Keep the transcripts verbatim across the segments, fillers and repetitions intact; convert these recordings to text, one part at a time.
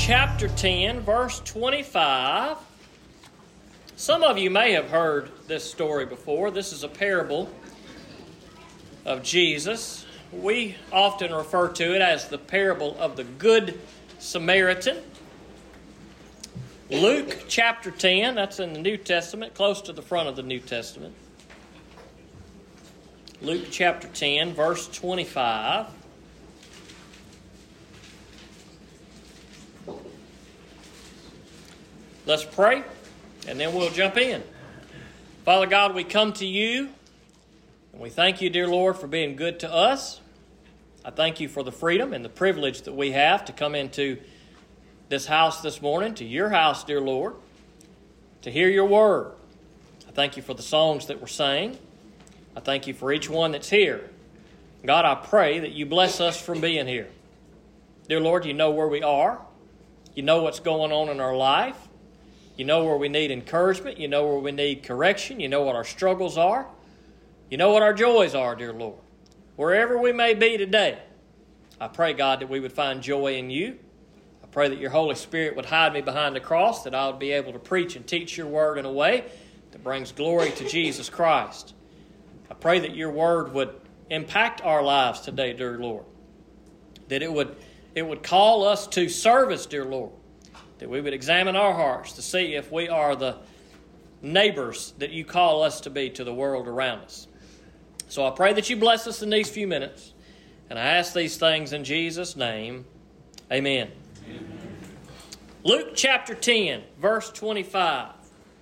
chapter ten, verse twenty-five. Some of you may have heard this story before. This is a parable of Jesus. We often refer to it as the parable of the Good Samaritan. Luke chapter ten, that's in the New Testament, close to the front of the New Testament. Luke chapter ten, verse twenty-five. Let's pray, and then we'll jump in. Father God, we come to you, and we thank you, dear Lord, for being good to us. I thank you for the freedom and the privilege that we have to come into this house this morning, to your house, dear Lord, to hear your word. I thank you for the songs that we're sang. I thank you for each one that's here. God, I pray that you bless us from being here. Dear Lord, you know where we are. You know what's going on in our life. You know where we need encouragement. You know where we need correction. You know what our struggles are. You know what our joys are, dear Lord. Wherever we may be today, I pray, God, that we would find joy in you. I pray that your Holy Spirit would hide me behind the cross, that I would be able to preach and teach your word in a way that brings glory to Jesus Christ. I pray that your word would impact our lives today, dear Lord. That it would, it would call us to service, dear Lord. That we would examine our hearts to see if we are the neighbors that you call us to be to the world around us. So I pray that you bless us in these few minutes. And I ask these things in Jesus' name. Amen. Amen. Luke chapter ten, verse twenty-five.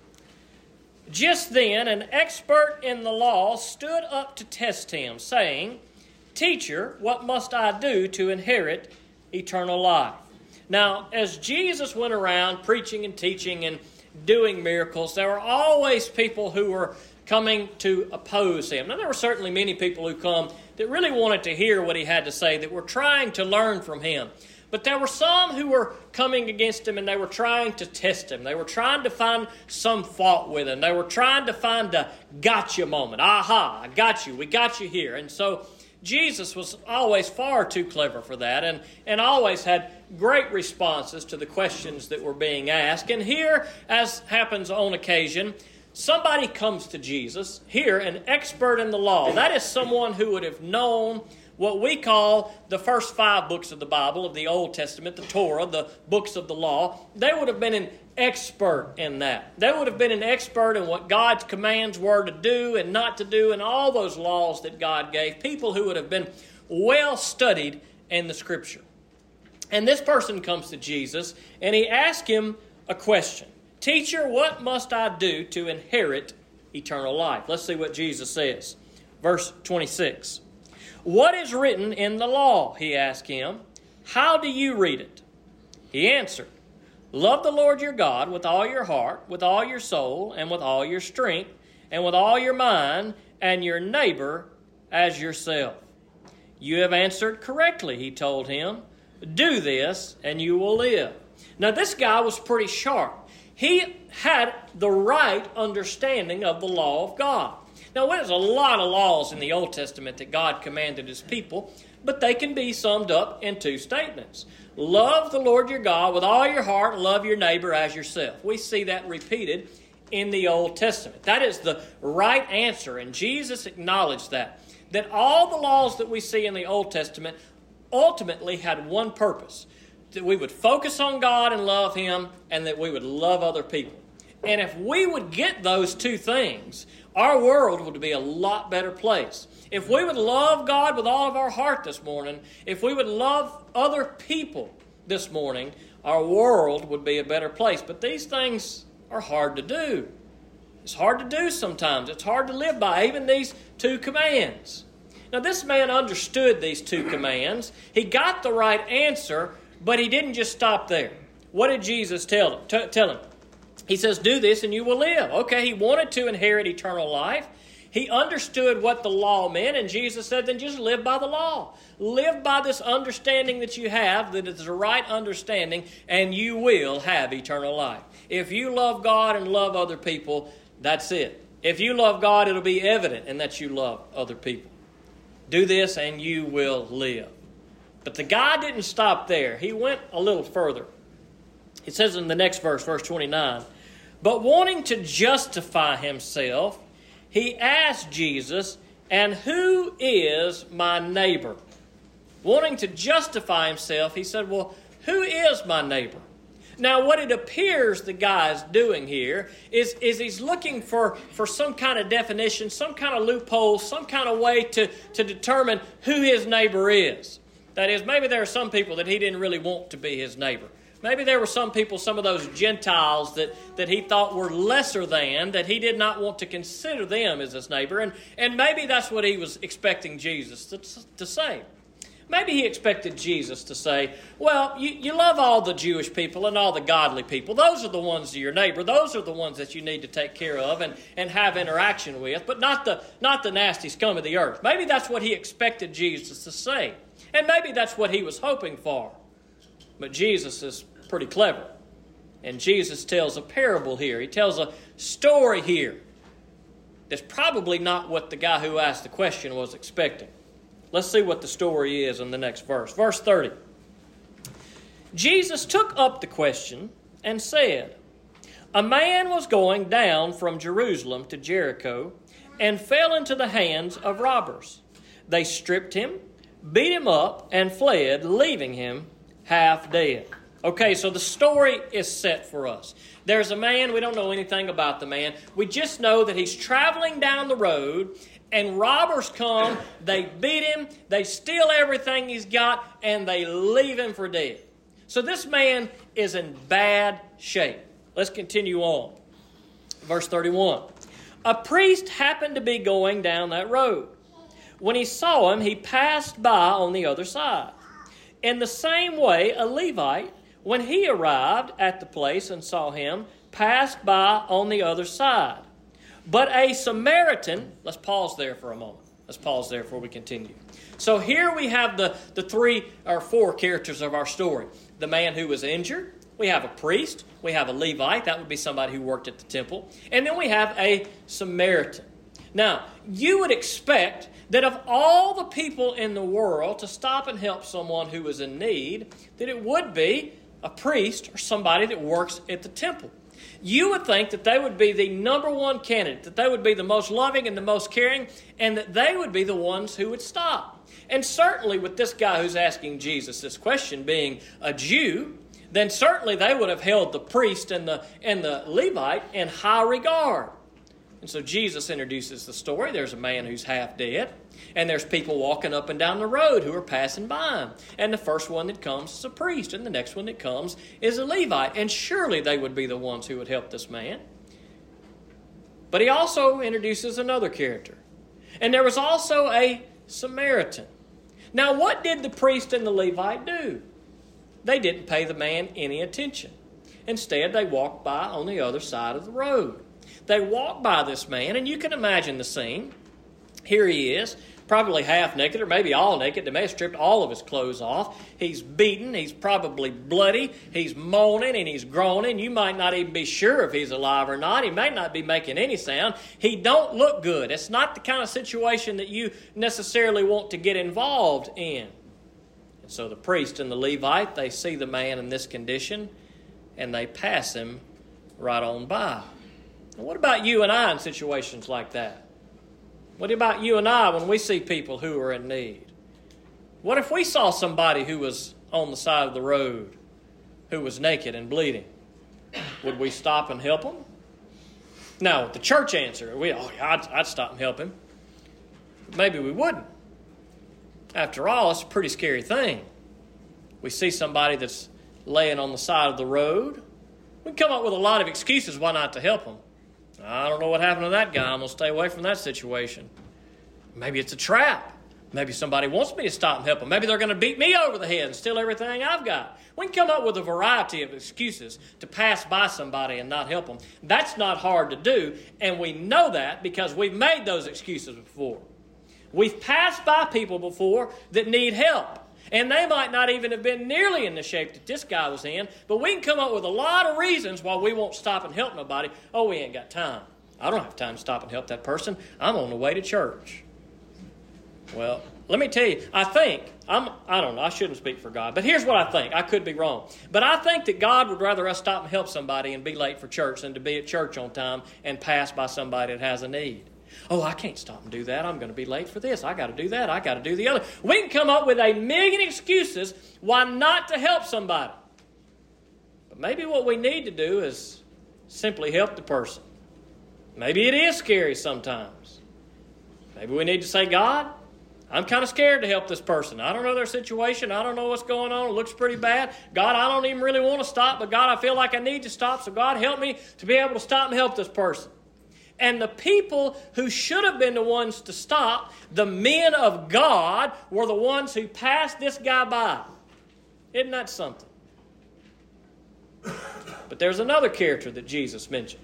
Just then an expert in the law stood up to test him, saying, "Teacher, what must I do to inherit eternal life?" Now, as Jesus went around preaching and teaching and doing miracles, there were always people who were coming to oppose him. Now, there were certainly many people who come that really wanted to hear what he had to say, that were trying to learn from him. But there were some who were coming against him, and they were trying to test him. They were trying to find some fault with him. They were trying to find a gotcha moment. Aha, I got you. We got you here. And so Jesus was always far too clever for that, and, and always had great responses to the questions that were being asked. And here, as happens on occasion, somebody comes to Jesus, here an expert in the law. That is someone who would have known what we call the first five books of the Bible, of the Old Testament, the Torah, the books of the law. They would have been an expert in that. They would have been an expert in what God's commands were to do and not to do, and all those laws that God gave. People who would have been well studied in the Scripture. And this person comes to Jesus, and he asks him a question. "Teacher, what must I do to inherit eternal life?" Let's see what Jesus says. Verse twenty-six. "What is written in the law?" he asked him. "How do you read it?" He answered, "Love the Lord your God with all your heart, with all your soul, and with all your strength, and with all your mind, and your neighbor as yourself." "You have answered correctly," he told him. "Do this, and you will live." Now, this guy was pretty sharp. He had the right understanding of the law of God. Now, there's a lot of laws in the Old Testament that God commanded his people, but they can be summed up in two statements. Love the Lord your God with all your heart, and love your neighbor as yourself. We see that repeated in the Old Testament. That is the right answer, and Jesus acknowledged that. That all the laws that we see in the Old Testament ultimately had one purpose. That we would focus on God and love Him, and that we would love other people. And if we would get those two things, our world would be a lot better place. If we would love God with all of our heart this morning, if we would love other people this morning, our world would be a better place. But these things are hard to do. It's hard to do sometimes. It's hard to live by, even these two commands. Now, this man understood these two commands. He got the right answer, but he didn't just stop there. What did Jesus tell him? T- tell him? He says, "Do this and you will live." Okay, he wanted to inherit eternal life. He understood what the law meant, and Jesus said, then just live by the law. Live by this understanding that you have, that it's the right understanding, and you will have eternal life. If you love God and love other people, that's it. If you love God, it'll be evident in that you love other people. Do this and you will live. But the guy didn't stop there. He went a little further. It says in the next verse, verse twenty-nine, but wanting to justify himself, he asked Jesus, and who is my neighbor? Wanting to justify himself, he said, well, who is my neighbor? Now, what it appears the guy's doing here is, is he's looking for, for some kind of definition, some kind of loophole, some kind of way to, to determine who his neighbor is. That is, maybe there are some people that he didn't really want to be his neighbor. Maybe there were some people, some of those Gentiles that, that he thought were lesser than, that he did not want to consider them as his neighbor. And, and maybe that's what he was expecting Jesus to, to say. Maybe he expected Jesus to say, well, you, you love all the Jewish people and all the godly people. Those are the ones that your neighbor. Those are the ones that you need to take care of and, and have interaction with, but not the, not the nasty scum of the earth. Maybe that's what he expected Jesus to say. And maybe that's what he was hoping for. But Jesus is pretty clever. And Jesus tells a parable here. He tells a story here that's probably not what the guy who asked the question was expecting. Let's see what the story is in the next verse. Verse thirty. Jesus took up the question and said, a man was going down from Jerusalem to Jericho and fell into the hands of robbers. They stripped him, beat him up, and fled, leaving him half dead. Okay, so the story is set for us. There's a man, we don't know anything about the man. We just know that he's traveling down the road, and robbers come, they beat him, they steal everything he's got, and they leave him for dead. So this man is in bad shape. Let's continue on. Verse thirty-one. A priest happened to be going down that road. When he saw him, he passed by on the other side. In the same way, a Levite, when he arrived at the place and saw him, passed by on the other side. But a Samaritan, let's pause there for a moment. Let's pause there before we continue. So here we have the, the three or four characters of our story. The man who was injured. We have a priest. We have a Levite. That would be somebody who worked at the temple. And then we have a Samaritan. Now, you would expect that of all the people in the world to stop and help someone who is in need, that it would be a priest or somebody that works at the temple. You would think that they would be the number one candidate, that they would be the most loving and the most caring, and that they would be the ones who would stop. And certainly with this guy who's asking Jesus this question being a Jew, then certainly they would have held the priest and the, and the Levite in high regard. And so Jesus introduces the story. There's a man who's half dead, and there's people walking up and down the road who are passing by him. And the first one that comes is a priest, and the next one that comes is a Levite. And surely they would be the ones who would help this man. But he also introduces another character. And there was also a Samaritan. Now, what did the priest and the Levite do? They didn't pay the man any attention. Instead, they walked by on the other side of the road. They walked by this man, and you can imagine the scene. Here he is, probably half naked or maybe all naked. They may have stripped all of his clothes off. He's beaten. He's probably bloody. He's moaning and he's groaning. You might not even be sure if he's alive or not. He may not be making any sound. He don't look good. It's not the kind of situation that you necessarily want to get involved in. And so the priest and the Levite, they see the man in this condition, and they pass him right on by. What about you and I in situations like that? What about you and I when we see people who are in need? What if we saw somebody who was on the side of the road, who was naked and bleeding? Would we stop and help them? Now, the church answer, we, oh, yeah, I'd, I'd stop and help him. Maybe we wouldn't. After all, it's a pretty scary thing. We see somebody that's laying on the side of the road. We can come up with a lot of excuses why not to help them. I don't know what happened to that guy. I'm going to stay away from that situation. Maybe it's a trap. Maybe somebody wants me to stop and help them. Maybe they're going to beat me over the head and steal everything I've got. We can come up with a variety of excuses to pass by somebody and not help them. That's not hard to do, and we know that because we've made those excuses before. We've passed by people before that need help. And they might not even have been nearly in the shape that this guy was in, but we can come up with a lot of reasons why we won't stop and help nobody. Oh, we ain't got time. I don't have time to stop and help that person. I'm on the way to church. Well, let me tell you, I think, I'm, I don't know, I shouldn't speak for God, but here's what I think. I could be wrong. But I think that God would rather us stop and help somebody and be late for church than to be at church on time and pass by somebody that has a need. Oh, I can't stop and do that. I'm going to be late for this. I got to do that. I got to do the other. We can come up with a million excuses why not to help somebody. But maybe what we need to do is simply help the person. Maybe it is scary sometimes. Maybe we need to say, God, I'm kind of scared to help this person. I don't know their situation. I don't know what's going on. It looks pretty bad. God, I don't even really want to stop, but God, I feel like I need to stop. So God, help me to be able to stop and help this person. And the people who should have been the ones to stop, the men of God, were the ones who passed this guy by. Isn't that something? But there's another character that Jesus mentioned,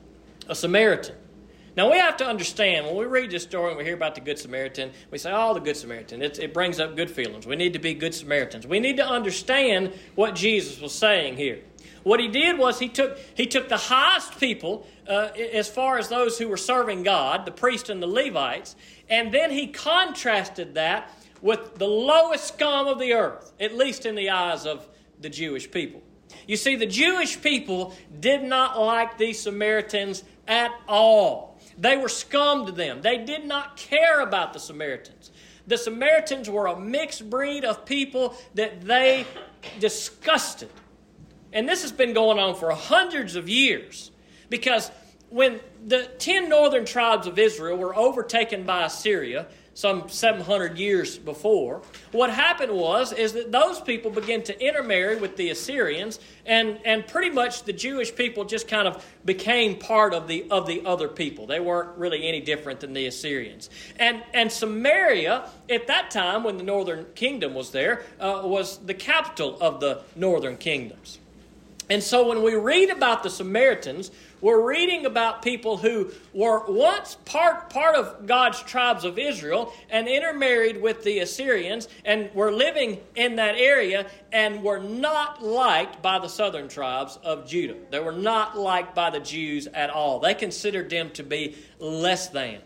a Samaritan. Now, we have to understand, when we read this story and we hear about the Good Samaritan, we say, oh, the Good Samaritan. It, it brings up good feelings. We need to be good Samaritans. We need to understand what Jesus was saying here. What he did was he took, he took the highest people, uh, as far as those who were serving God, the priests and the Levites, and then he contrasted that with the lowest scum of the earth, at least in the eyes of the Jewish people. You see, the Jewish people did not like these Samaritans at all. They were scum to them. They did not care about the Samaritans. The Samaritans were a mixed breed of people that they disgusted. And this has been going on for hundreds of years, because when the ten northern tribes of Israel were overtaken by Assyria some seven hundred years before, what happened was is that those people began to intermarry with the Assyrians, and, and pretty much the Jewish people just kind of became part of the of the other people. They weren't really any different than the Assyrians. And, and Samaria, at that time when the northern kingdom was there, uh, was the capital of the northern kingdoms. And so when we read about the Samaritans, we're reading about people who were once part, part of God's tribes of Israel and intermarried with the Assyrians and were living in that area and were not liked by the southern tribes of Judah. They were not liked by the Jews at all. They considered them to be less than.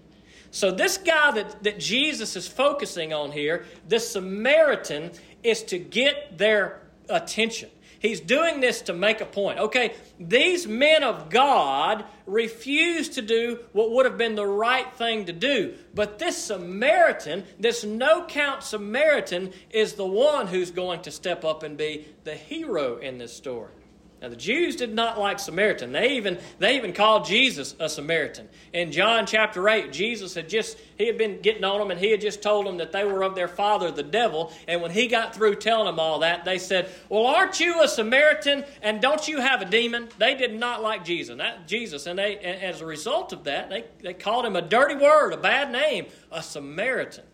So this guy that, that Jesus is focusing on here, this Samaritan, is to get their attention. He's doing this to make a point. Okay, these men of God refused to do what would have been the right thing to do. But this Samaritan, this no-count Samaritan, is the one who's going to step up and be the hero in this story. Now, the Jews did not like Samaritan. They even, they even called Jesus a Samaritan. In John chapter eight, Jesus had just, he had been getting on them, and he had just told them that they were of their father, the devil. And when he got through telling them all that, they said, well, aren't you a Samaritan, and don't you have a demon? They did not like Jesus. That, Jesus, and they, and as a result of that, they, they called him a dirty word, a bad name, a Samaritan.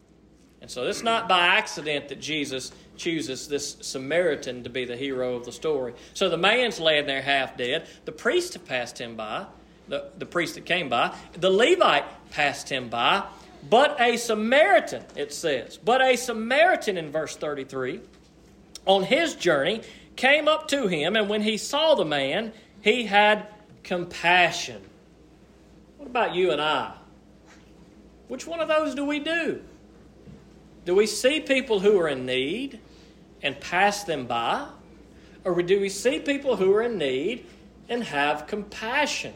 And so it's not by accident that Jesus chooses this Samaritan to be the hero of the story. So the man's laying there half dead. The priest had passed him by, the, the priest that came by. The Levite passed him by. But a Samaritan, it says, but a Samaritan in verse thirty-three, on his journey, came up to him, and when he saw the man, he had compassion. What about you and I? Which one of those do we do? Do we see people who are in need and pass them by? Or do we see people who are in need and have compassion?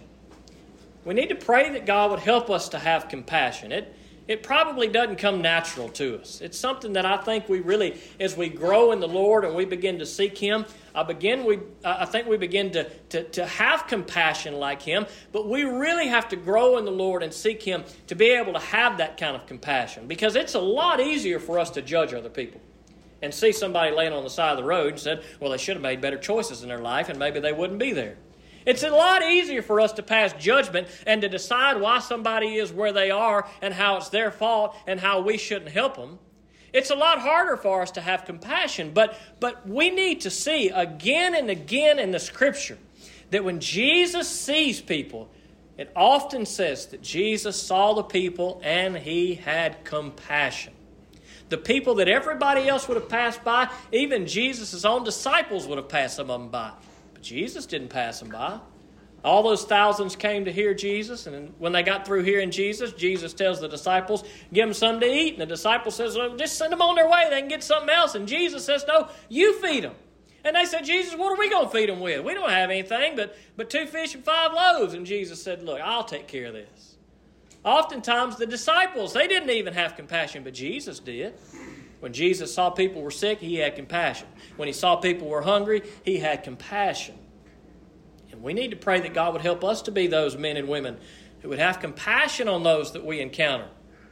We need to pray that God would help us to have compassion. It, it probably doesn't come natural to us. It's something that I think we really, as we grow in the Lord and we begin to seek Him, I begin. We, I think we begin to, to, to have compassion like Him, but we really have to grow in the Lord and seek Him to be able to have that kind of compassion, because it's a lot easier for us to judge other people and see somebody laying on the side of the road and said, well, they should have made better choices in their life and maybe they wouldn't be there. It's a lot easier for us to pass judgment and to decide why somebody is where they are and how it's their fault and how we shouldn't help them. It's a lot harder for us to have compassion, but, but we need to see again and again in the Scripture that when Jesus sees people, it often says that Jesus saw the people and He had compassion. The people that everybody else would have passed by, even Jesus' own disciples would have passed some of them by. But Jesus didn't pass them by. All those thousands came to hear Jesus, and when they got through hearing Jesus, Jesus tells the disciples, give them something to eat. And the disciple says, well, just send them on their way. They can get something else. And Jesus says, no, you feed them. And they said, Jesus, what are we going to feed them with? We don't have anything but, but two fish and five loaves. And Jesus said, look, I'll take care of this. Oftentimes the disciples, they didn't even have compassion, but Jesus did. When Jesus saw people were sick, he had compassion. When he saw people were hungry, he had compassion. And we need to pray that God would help us to be those men and women who would have compassion on those that we encounter.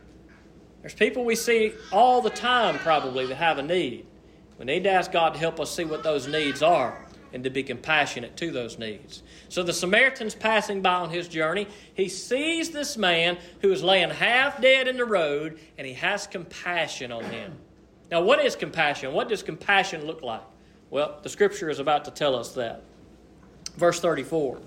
There's people we see all the time probably that have a need. We need to ask God to help us see what those needs are and to be compassionate to those needs. So the Samaritan's passing by on his journey. He sees this man who is laying half dead in the road, and he has compassion on him. Now, what is compassion? What does compassion look like? Well, the Scripture is about to tell us that. Verse thirty-four.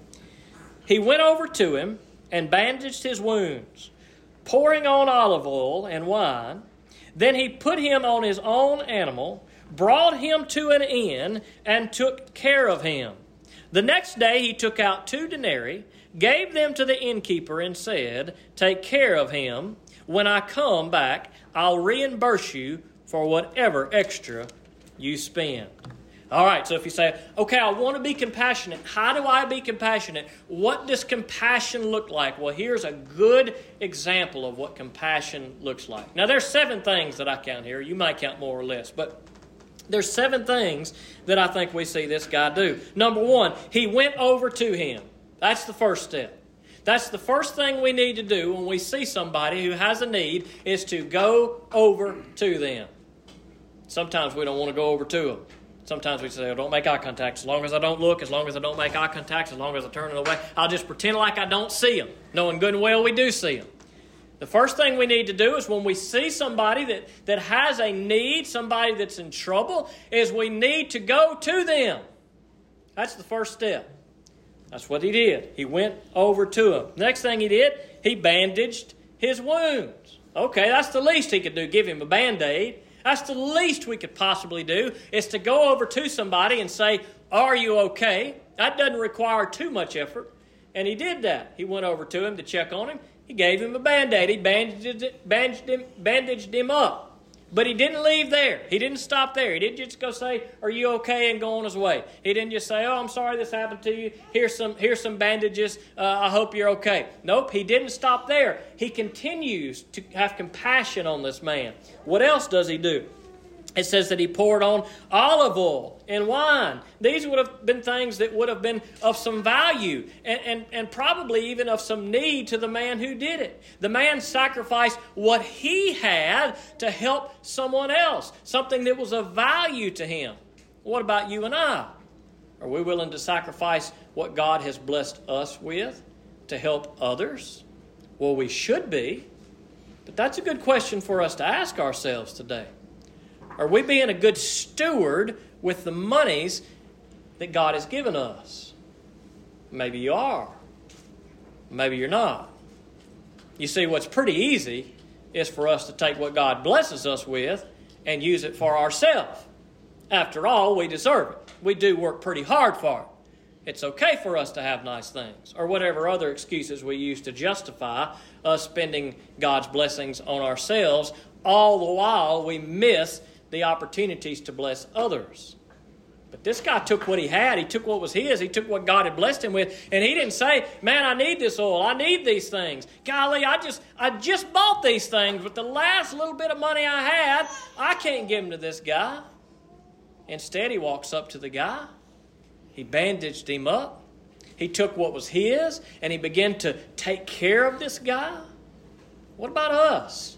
He went over to him and bandaged his wounds, pouring on olive oil and wine. Then he put him on his own animal, brought him to an inn, and took care of him. The next day he took out two denarii, gave them to the innkeeper, and said, take care of him. When I come back, I'll reimburse you for whatever extra you spend. All right, so if you say, okay, I want to be compassionate. How do I be compassionate? What does compassion look like? Well, here's a good example of what compassion looks like. Now, there's seven things that I count here. You might count more or less, but there's seven things that I think we see this guy do. Number one, he went over to him. That's the first step. That's the first thing we need to do when we see somebody who has a need, is to go over to them. Sometimes we don't want to go over to them. Sometimes we say, oh, don't make eye contact. As long as I don't look, as long as I don't make eye contact, as long as I turn it away, I'll just pretend like I don't see them, knowing good and well we do see them. The first thing we need to do is when we see somebody that, that has a need, somebody that's in trouble, is we need to go to them. That's the first step. That's what he did. He went over to him. Next thing he did, he bandaged his wounds. Okay, that's the least he could do, give him a Band-Aid. That's the least we could possibly do, is to go over to somebody and say, are you okay? That doesn't require too much effort. And he did that. He went over to him to check on him. He gave him a Band-Aid. He bandaged, bandaged, him, bandaged him up. But he didn't leave there. He didn't stop there. He didn't just go say, are you okay, and go on his way. He didn't just say, oh, I'm sorry this happened to you. Here's some, here's some bandages. Uh, I hope you're okay. Nope, he didn't stop there. He continues to have compassion on this man. What else does he do? It says that he poured on olive oil and wine. These would have been things that would have been of some value and, and, and probably even of some need to the man who did it. The man sacrificed what he had to help someone else, something that was of value to him. What about you and I? Are we willing to sacrifice what God has blessed us with to help others? Well, we should be. But that's a good question for us to ask ourselves today. Are we being a good steward with the monies that God has given us? Maybe you are. Maybe you're not. You see, what's pretty easy is for us to take what God blesses us with and use it for ourselves. After all, we deserve it. We do work pretty hard for it. It's okay for us to have nice things, or whatever other excuses we use to justify us spending God's blessings on ourselves, all the while we miss the opportunities to bless others. But this guy took what he had. He took what was his. He took what God had blessed him with. And he didn't say, man, I need this oil. I need these things. Golly, I just I just bought these things. But the last little bit of money I had, I can't give them to this guy. Instead, he walks up to the guy. He bandaged him up. He took what was his, and he began to take care of this guy. What about us?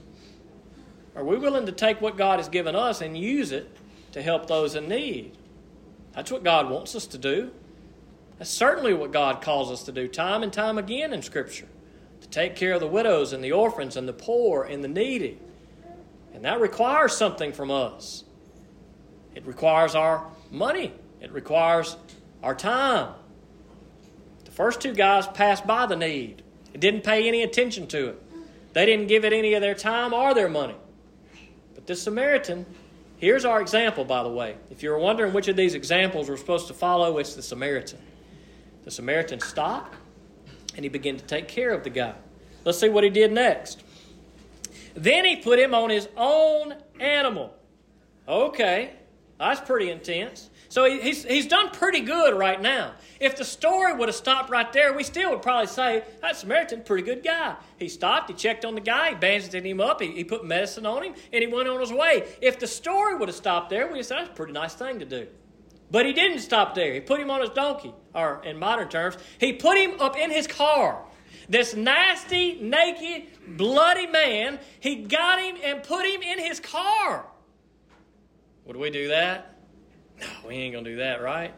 Are we willing to take what God has given us and use it to help those in need? That's what God wants us to do. That's certainly what God calls us to do time and time again in Scripture. To take care of the widows and the orphans and the poor and the needy. And that requires something from us. It requires our money. It requires our time. The first two guys passed by the need. They didn't pay any attention to it. They didn't give it any of their time or their money. But this Samaritan, here's our example, by the way. If you're wondering which of these examples we're supposed to follow, it's the Samaritan. The Samaritan stopped, and he began to take care of the guy. Let's see what he did next. Then he put him on his own animal. Okay, that's pretty intense. So he, he's, he's done pretty good right now. If the story would have stopped right there, we still would probably say, that Samaritan, pretty good guy. He stopped, he checked on the guy, he bandaged him up, he, he put medicine on him, and he went on his way. If the story would have stopped there, we'd have said, that's a pretty nice thing to do. But he didn't stop there. He put him on his donkey, or in modern terms, he put him up in his car. This nasty, naked, bloody man, he got him and put him in his car. Would we do that? No, we ain't going to do that, right?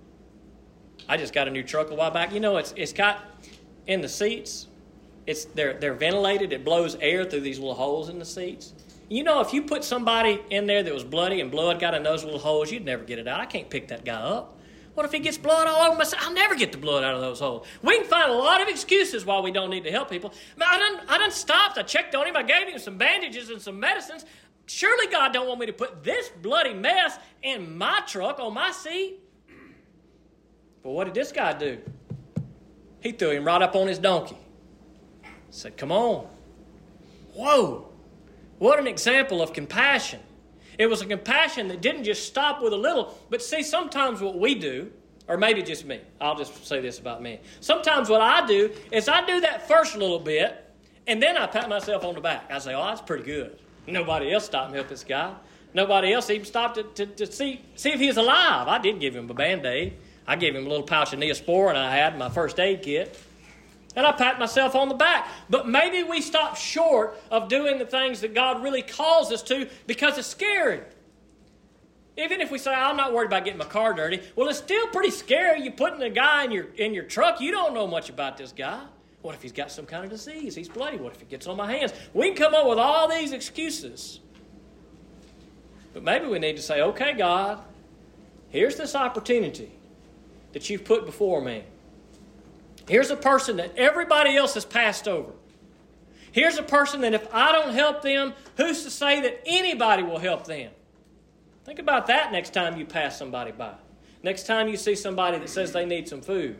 I just got a new truck a while back. You know, it's it's got, in the seats, it's they're they're ventilated. It blows air through these little holes in the seats. You know, if you put somebody in there that was bloody and blood got in those little holes, you'd never get it out. I can't pick that guy up. What if he gets blood all over myself? I'll never get the blood out of those holes. We can find a lot of excuses why we don't need to help people. I done, I done stopped. I checked on him. I gave him some bandages and some medicines. Surely God don't want me to put this bloody mess in my truck on my seat. But what did this guy do? He threw him right up on his donkey. Said, come on. Whoa. What an example of compassion. It was a compassion that didn't just stop with a little, but see, sometimes what we do, or maybe just me, I'll just say this about me. Sometimes what I do is I do that first little bit, and then I pat myself on the back. I say, oh, that's pretty good. Nobody else stopped and helped this guy. Nobody else even stopped to, to, to see, see if he was alive. I did give him a Band-Aid. I gave him a little pouch of Neosporin I had in my first aid kit. And I pat myself on the back. But maybe we stop short of doing the things that God really calls us to because it's scary. Even if we say, I'm not worried about getting my car dirty. Well, it's still pretty scary. You're putting a guy in your, in your truck. You don't know much about this guy. What if he's got some kind of disease? He's bloody. What if he gets on my hands? We can come up with all these excuses. But maybe we need to say, okay, God, here's this opportunity that you've put before me. Here's a person that everybody else has passed over. Here's a person that if I don't help them, who's to say that anybody will help them? Think about that next time you pass somebody by. Next time you see somebody that says they need some food.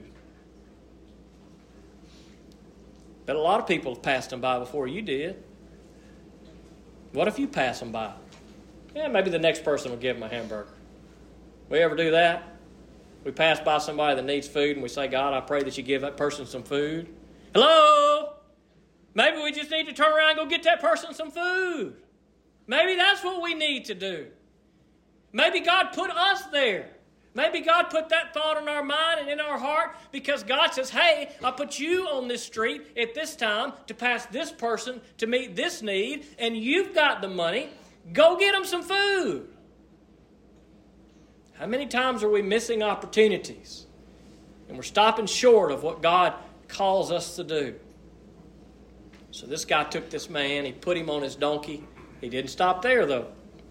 But a lot of people have passed them by before you did. What if you pass them by? Yeah, maybe the next person will give them a hamburger. We ever do that? We pass by somebody that needs food and we say, God, I pray that you give that person some food. Hello? Maybe we just need to turn around and go get that person some food. Maybe that's what we need to do. Maybe God put us there. Maybe God put that thought in our mind and in our heart because God says, hey, I put you on this street at this time to pass this person to meet this need, and you've got the money. Go get them some food. How many times are we missing opportunities and we're stopping short of what God calls us to do? So this guy took this man, he put him on his donkey. He didn't stop there, though.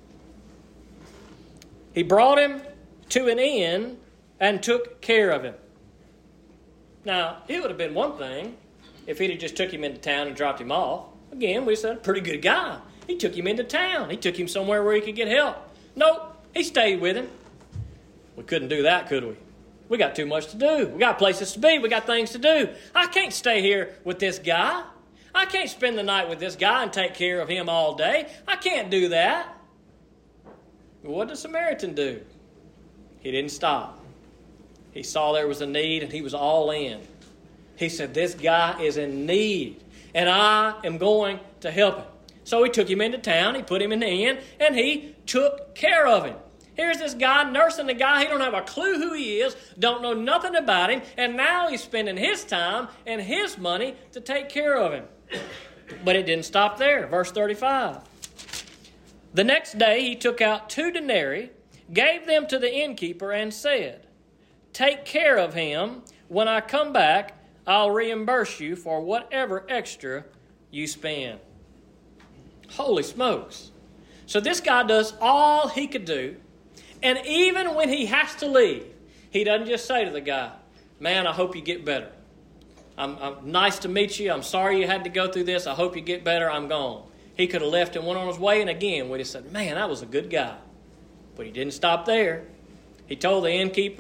He brought him to an inn and took care of him. Now, it would have been one thing if he'd have just took him into town and dropped him off. Again, we said, pretty good guy. He took him into town. He took him somewhere where he could get help. Nope, he stayed with him. We couldn't do that, could we? We got too much to do. We got places to be. We got things to do. I can't stay here with this guy. I can't spend the night with this guy and take care of him all day. I can't do that. But what did the Samaritan do? He didn't stop. He saw there was a need and he was all in. He said, this guy is in need and I am going to help him. So he took him into town, he put him in the inn, and he took care of him. Here's this guy nursing the guy. He don't have a clue who he is, don't know nothing about him, and now he's spending his time and his money to take care of him. But it didn't stop there. Verse thirty-five. The next day he took out two denarii, gave them to the innkeeper, and said, take care of him. When I come back, I'll reimburse you for whatever extra you spend. Holy smokes. So this guy does all he could do. And even when he has to leave, he doesn't just say to the guy, man, I hope you get better. I'm, I'm nice to meet you. I'm sorry you had to go through this. I hope you get better. I'm gone. He could have left and went on his way. And again, we'd have said, man, that was a good guy. But he didn't stop there. He told the innkeeper,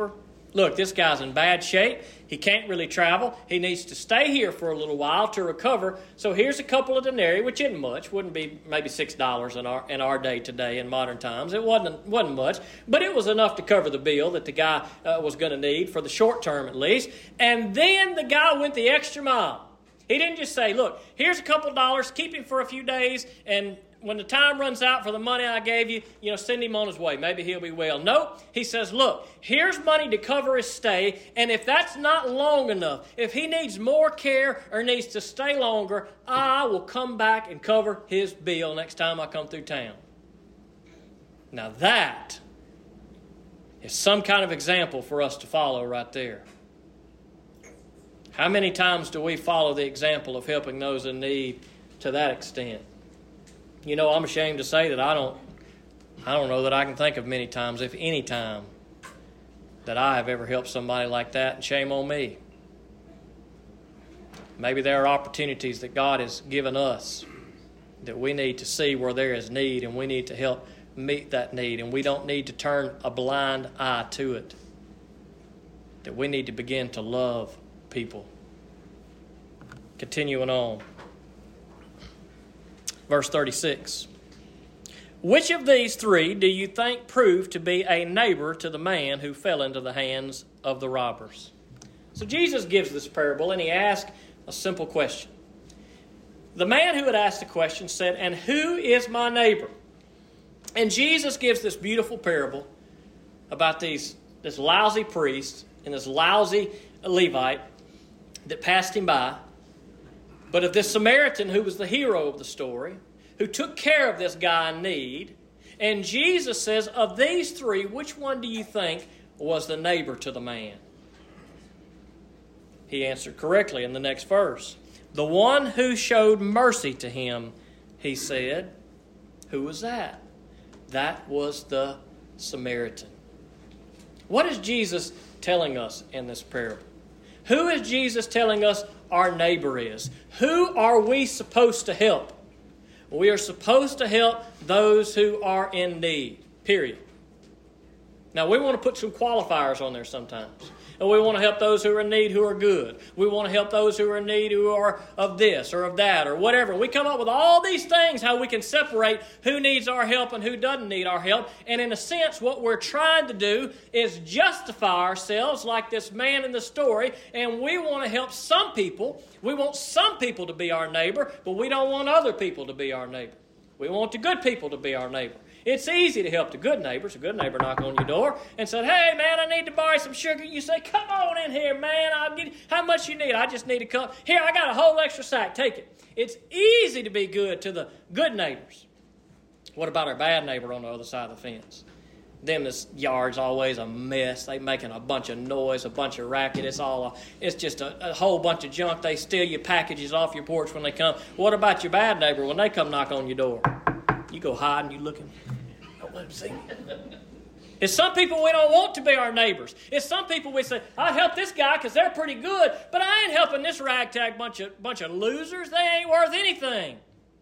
look, this guy's in bad shape. He can't really travel. He needs to stay here for a little while to recover. So here's a couple of denarii, which isn't much. Wouldn't be maybe six dollars in our in our day today in modern times. It wasn't wasn't much, but it was enough to cover the bill that the guy uh, was going to need for the short term at least. And then the guy went the extra mile. He didn't just say, look, here's a couple dollars, keep him for a few days, and when the time runs out for the money I gave you, you know, send him on his way. Maybe he'll be well. Nope. He says, look, here's money to cover his stay, and if that's not long enough, if he needs more care or needs to stay longer, I will come back and cover his bill next time I come through town. Now that is some kind of example for us to follow right there. How many times do we follow the example of helping those in need to that extent? You know, I'm ashamed to say that I don't I don't know that I can think of many times, if any time, that I have ever helped somebody like that, and shame on me. Maybe there are opportunities that God has given us that we need to see where there is need, and we need to help meet that need, and we don't need to turn a blind eye to it. That we need to begin to love people. Continuing on. Verse thirty-six. Which of these three do you think proved to be a neighbor to the man who fell into the hands of the robbers? So Jesus gives this parable, and he asks a simple question. The man who had asked the question said, and who is my neighbor? And Jesus gives this beautiful parable about these this lousy priest and this lousy Levite that passed him by, but of this Samaritan who was the hero of the story, who took care of this guy in need. And Jesus says, of these three, which one do you think was the neighbor to the man? He answered correctly in the next verse. The one who showed mercy to him, he said. Who was that? That was the Samaritan. What is Jesus telling us in this parable? Who is Jesus telling us our neighbor is? Who are we supposed to help? We are supposed to help those who are in need, period. Now, we want to put some qualifiers on there sometimes. And we want to help those who are in need who are good. We want to help those who are in need who are of this or of that or whatever. We come up with all these things, how we can separate who needs our help and who doesn't need our help. And in a sense, what we're trying to do is justify ourselves like this man in the story. And we want to help some people. We want some people to be our neighbor, but we don't want other people to be our neighbor. We want the good people to be our neighbor. It's easy to help the good neighbors. A good neighbor knock on your door and said, hey, man, I need to borrow some sugar. You say, come on in here, man. I'll get you. How much you need? I just need a cup. Here, I got a whole extra sack. Take it. It's easy to be good to the good neighbors. What about our bad neighbor on the other side of the fence? Them, this yard's always a mess. They making a bunch of noise, a bunch of racket. It's all, a, it's just a, a whole bunch of junk. They steal your packages off your porch when they come. What about your bad neighbor when they come knock on your door? You go hide and you looking. Don't let them see me. It's some people we don't want to be our neighbors. It's some people we say, I'll help this guy because they're pretty good, but I ain't helping this ragtag bunch of bunch of losers. They ain't worth anything.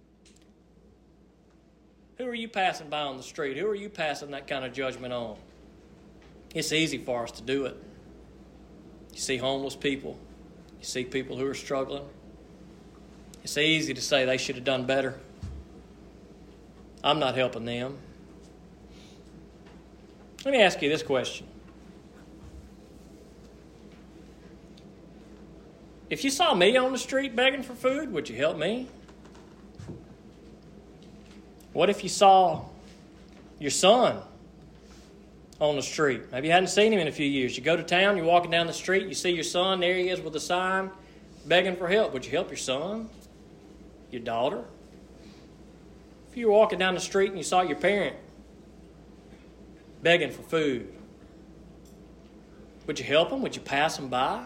Who are you passing by on the street? Who are you passing that kind of judgment on? It's easy for us to do it. You see homeless people. You see people who are struggling. It's easy to say they should have done better. I'm not helping them. Let me ask you this question. If you saw me on the street begging for food, would you help me? What if you saw your son on the street? Maybe you hadn't seen him in a few years. You go to town, you're walking down the street, you see your son, there he is with a sign, begging for help. Would you help your son? Your daughter? If you were walking down the street and you saw your parent begging for food, would you help them? Would you pass them by?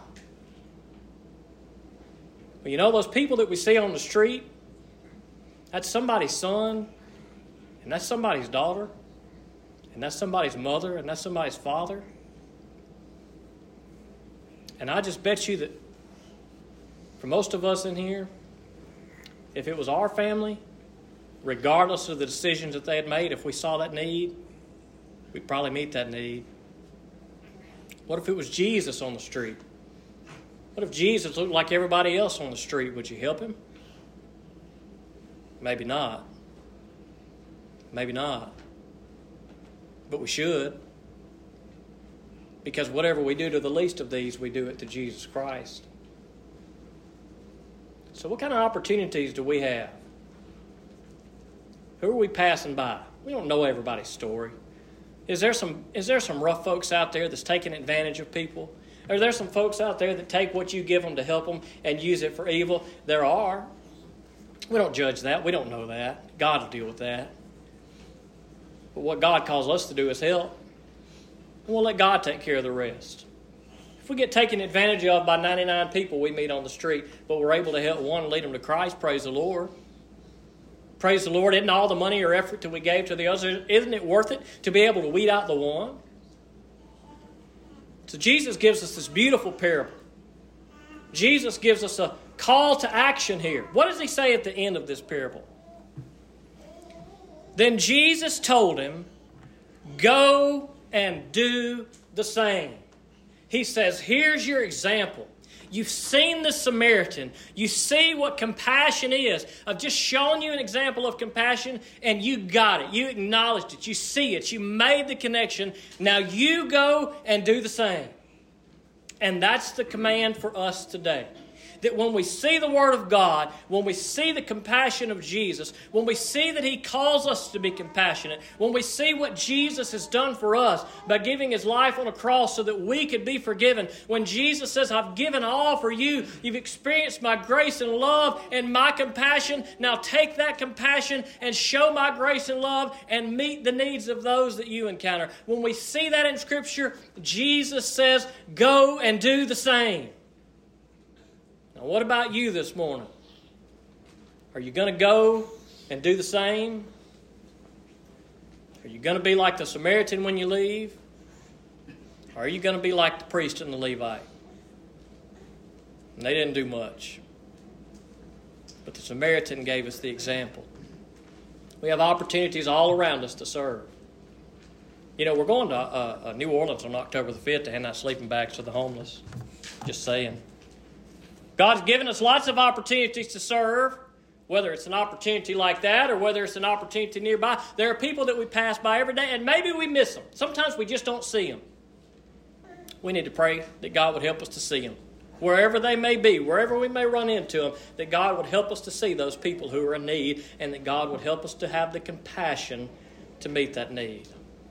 Well, you know, those people that we see on the street, that's somebody's son, and that's somebody's daughter, and that's somebody's mother, and that's somebody's father. And I just bet you that for most of us in here, if it was our family, regardless of the decisions that they had made, if we saw that need, we'd probably meet that need. What if it was Jesus on the street? What if Jesus looked like everybody else on the street? Would you help him? Maybe not. Maybe not. But we should. Because whatever we do to the least of these, we do it to Jesus Christ. So what kind of opportunities do we have? Who are we passing by? We don't know everybody's story. Is there some, is there some rough folks out there that's taking advantage of people? Are there some folks out there that take what you give them to help them and use it for evil? There are. We don't judge that. We don't know that. God will deal with that. But what God calls us to do is help. And we'll let God take care of the rest. If we get taken advantage of by ninety-nine people we meet on the street, but we're able to help one and lead them to Christ, praise the Lord. Praise the Lord. Isn't all the money or effort that we gave to the others, isn't it worth it to be able to weed out the one? So Jesus gives us this beautiful parable. Jesus gives us a call to action here. What does he say at the end of this parable? Then Jesus told him, go and do the same. He says, here's your example. You've seen the Samaritan. You see what compassion is. I've just shown you an example of compassion, and you got it. You acknowledged it. You see it. You made the connection. Now you go and do the same. And that's the command for us today. That when we see the Word of God, when we see the compassion of Jesus, when we see that He calls us to be compassionate, when we see what Jesus has done for us by giving His life on a cross so that we could be forgiven, when Jesus says, I've given all for you, you've experienced my grace and love and my compassion, now take that compassion and show my grace and love and meet the needs of those that you encounter. When we see that in Scripture, Jesus says, go and do the same. Now, what about you this morning? Are you going to go and do the same? Are you going to be like the Samaritan when you leave? Or are you going to be like the priest and the Levite? And they didn't do much. But the Samaritan gave us the example. We have opportunities all around us to serve. You know, we're going to uh, uh, New Orleans on October the fifth to hand out sleeping bags to the homeless. Just saying. God's given us lots of opportunities to serve, whether it's an opportunity like that or whether it's an opportunity nearby. There are people that we pass by every day, and maybe we miss them. Sometimes we just don't see them. We need to pray that God would help us to see them. Wherever they may be, wherever we may run into them, that God would help us to see those people who are in need, and that God would help us to have the compassion to meet that need.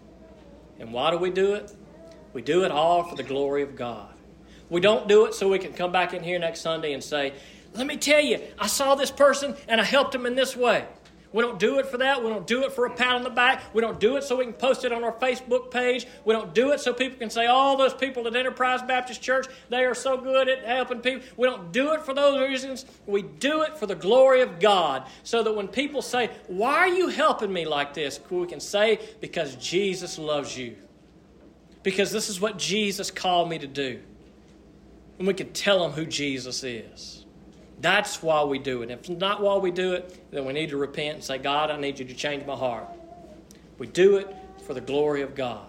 And why do we do it? We do it all for the glory of God. We don't do it so we can come back in here next Sunday and say, let me tell you, I saw this person and I helped them in this way. We don't do it for that. We don't do it for a pat on the back. We don't do it so we can post it on our Facebook page. We don't do it so people can say, oh, those people at Enterprise Baptist Church, they are so good at helping people. We don't do it for those reasons. We do it for the glory of God, so that when people say, why are you helping me like this? We can say, because Jesus loves you. Because this is what Jesus called me to do. And we can tell them who Jesus is. That's why we do it. If it's not why we do it, then we need to repent and say, God, I need you to change my heart. We do it for the glory of God.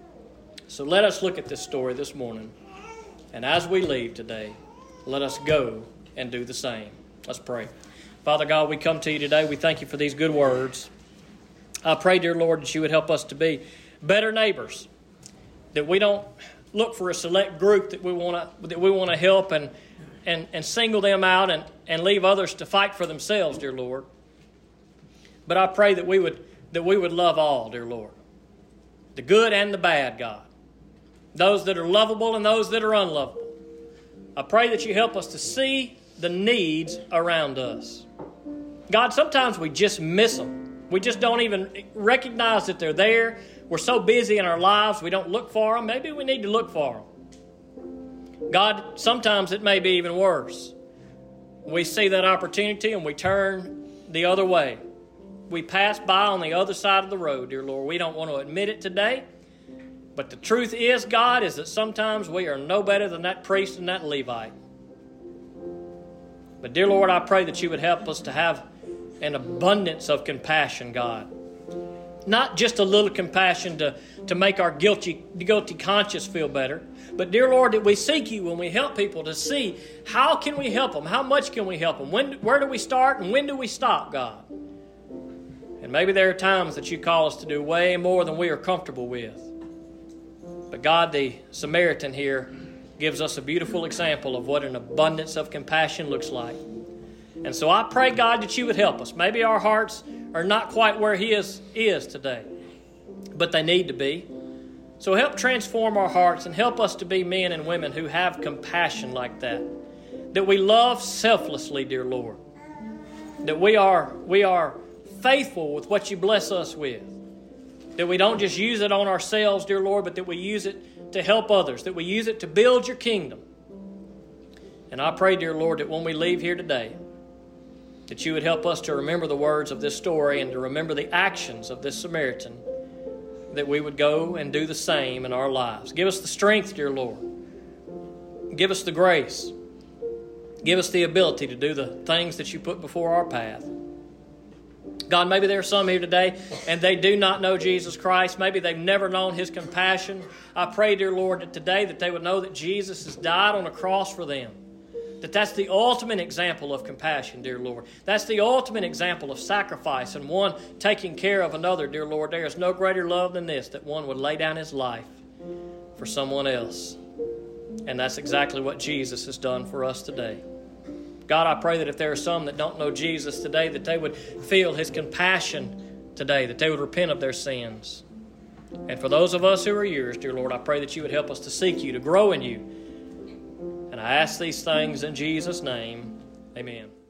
So let us look at this story this morning. And as we leave today, let us go and do the same. Let's pray. Father God, we come to you today. We thank you for these good words. I pray, dear Lord, that you would help us to be better neighbors. That we don't look for a select group that we want to that we want to help and, and, and single them out and, and leave others to fight for themselves, dear Lord. But I pray that we would that we would love all, dear Lord. The good and the bad, God. Those that are lovable and those that are unlovable. I pray that you help us to see the needs around us. God, sometimes we just miss them. We just don't even recognize that they're there. We're so busy in our lives, we don't look for them. Maybe we need to look for them. God, sometimes it may be even worse. We see that opportunity and we turn the other way. We pass by on the other side of the road, dear Lord. We don't want to admit it today. But the truth is, God, is that sometimes we are no better than that priest and that Levite. But dear Lord, I pray that you would help us to have an abundance of compassion, God. Not just a little compassion to, to make our guilty, guilty conscience feel better, but dear Lord, that we seek you when we help people to see how can we help them, how much can we help them, when, where do we start and when do we stop, God? And maybe there are times that you call us to do way more than we are comfortable with. But God, the Samaritan here, gives us a beautiful example of what an abundance of compassion looks like. And so I pray, God, that you would help us. Maybe our hearts are not quite where He is, is today, but they need to be. So help transform our hearts and help us to be men and women who have compassion like that. That we love selflessly, dear Lord. That we are, we are faithful with what you bless us with. That we don't just use it on ourselves, dear Lord, but that we use it to help others. That we use it to build your kingdom. And I pray, dear Lord, that when we leave here today, that you would help us to remember the words of this story and to remember the actions of this Samaritan, that we would go and do the same in our lives. Give us the strength, dear Lord. Give us the grace. Give us the ability to do the things that you put before our path. God, maybe there are some here today and they do not know Jesus Christ. Maybe they've never known His compassion. I pray, dear Lord, that today that they would know that Jesus has died on a cross for them. That that's the ultimate example of compassion, dear Lord. That's the ultimate example of sacrifice and one taking care of another, dear Lord. There is no greater love than this, that one would lay down his life for someone else. And that's exactly what Jesus has done for us today. God, I pray that if there are some that don't know Jesus today, that they would feel His compassion today, that they would repent of their sins. And for those of us who are yours, dear Lord, I pray that you would help us to seek you, to grow in you. And I ask these things in Jesus' name. Amen.